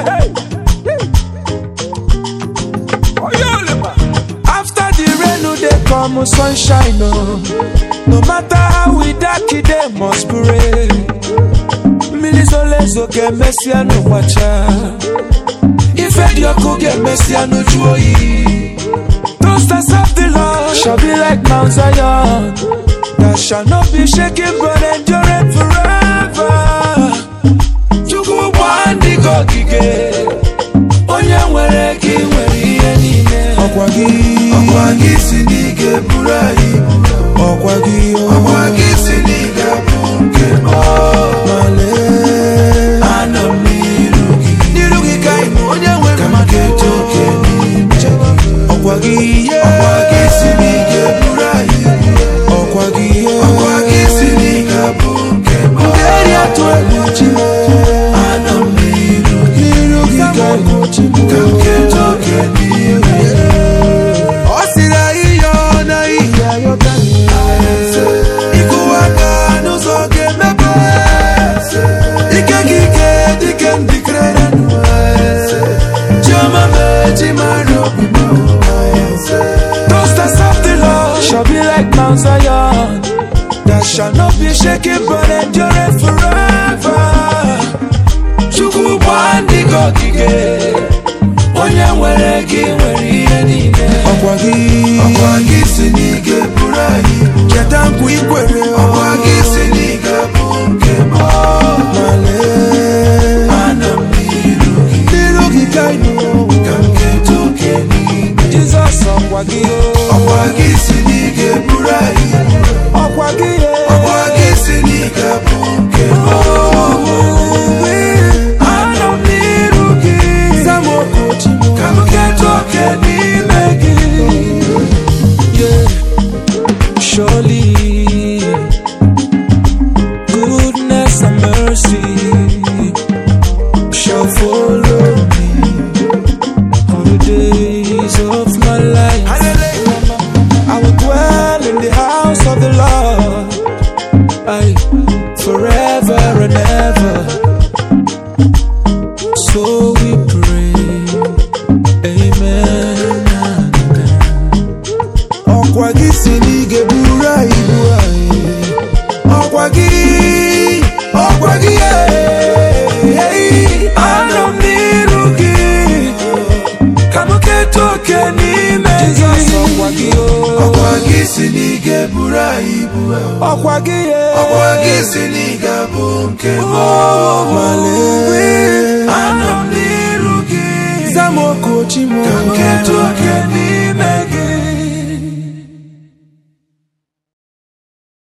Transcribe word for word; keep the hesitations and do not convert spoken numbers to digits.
After the rain, no they come sunshine. No, no matter how we dark it, they must pray. Milizolezo get messy and no watcha. If you could get messy and no joy. Those that serve the Lord shall be like Mount Zion, that shall not be shaken but endure forever. To go one the go gige. Onya nwere ki nwere ihe niile. Okwagi, okwagi sinige burai. Okwagi, okwagi sinige bunke. Male, anam nirugi. Nirugi kai mo onya nwere maketo keni mchagi. Okwagi, okwagi sinige burai. Okwagi, okwagi sinige bunke. Ngeri atwe mchime. Anam nirugi. Nirugi kai mo chime. Kaketo keni. Osira iyo na iya yotani. Ikuwaka nuzoge mebe. Ike kike dike ndikrere nuwe. Jama meji marobi mo. Those that serve the Lord shall be like Mount Zion, that shall not be shaken but endure forever. Chukwu bandi go gige. Onya nwere ki nwere ihe niile. Okwagi, okwagi sinige burai. Cheta nkwu ikwere. Okwagi sinige bunke mo. Male, anam nirugi. Nirugi kaino. Kamketo keni. Jesus okwagi o. Okwagi sinige burai. Okwagi e. Okwagi sinige bunke mo. Anam nirugi. Zamoko chimo. Kamketo keni megi. Yeah. Surely goodness and mercy shall follow me all the days of my life. I will dwell in the house of the Lord, I forever and ever. So we pray, amen. Okwagi sinige burai burai. Okwagi, okwagi eh. Anam nirugi. Kamuketo keni megi. Jesus okwagi o. Okwagi sinige burai burai. Okwagi eh. Okwagi sinige bunke mo. Male, anam nirugi. Zamoko chimo. Kamuketo